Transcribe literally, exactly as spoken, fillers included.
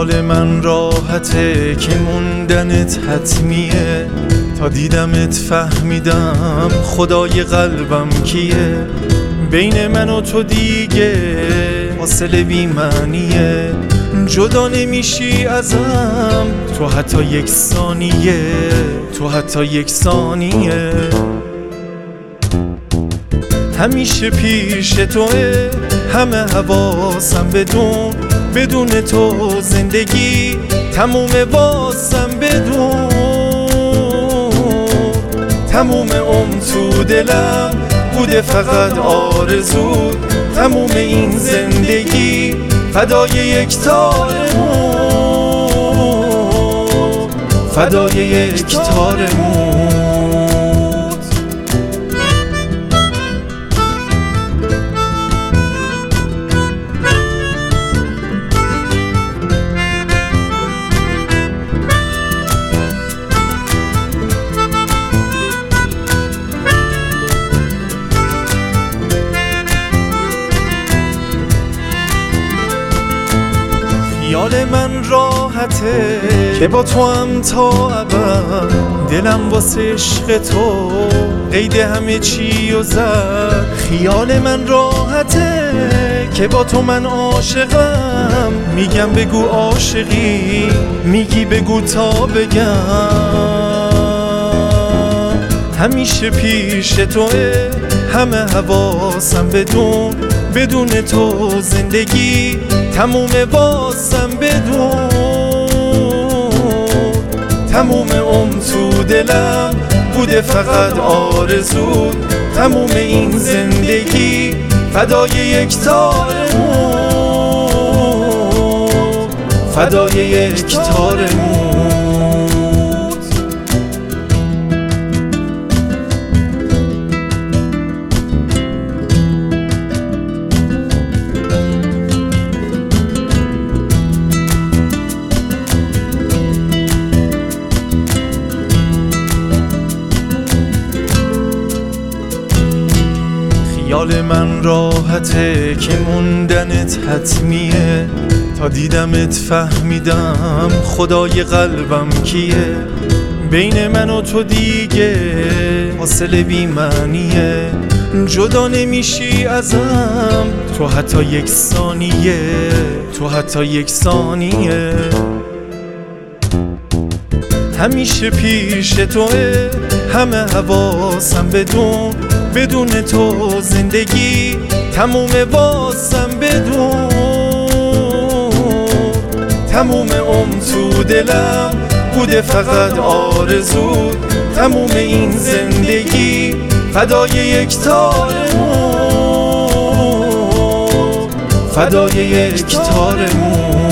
خیال من راحته که موندنت حتمیه، تا دیدمت فهمیدم خدای قلبم کیه. بین من و تو دیگه فاصله بی معنیه، جدا نمیشی ازم تو حتی یک ثانیه، تو حتی یک ثانیه. همیشه پیش توه، همه حواسم بدون، بدون تو زندگی تموم واسم بدون. تموم عمر تو دلم بوده فقط آرزو، تموم این زندگی فدای یک تارمون، فدای یک تارمون. خیال من راحته که با تو هم تا ابد، دلم واسه عشق تو قید همه چی و زد. خیال من راحته که با تو من عاشقم، میگم بگو عاشقی، میگی بگو تا بگم. همیشه پیش توه، همه حواسم بدون، بدون تو زندگی تموم واسم بدون. تموم عمر تو دلم بوده فقط آرزو، تموم این زندگی فدای یک تارمون، فدای یک تارمون. خیال من راحته که موندنت حتمیه، تا دیدمت فهمیدم خدای قلبم کیه. بین من و تو دیگه فاصله بی معنیه، جدا نمیشی ازم تو حتی یک ثانیه، تو حتی یک ثانیه. همیشه پیش توه، همه حواسم بدون، بدون تو زندگی تموم واسم بدون. تموم عمر تو دلم بوده فقط آرزو، تموم این زندگی فدای یک تارمون، فدای یک تارمون.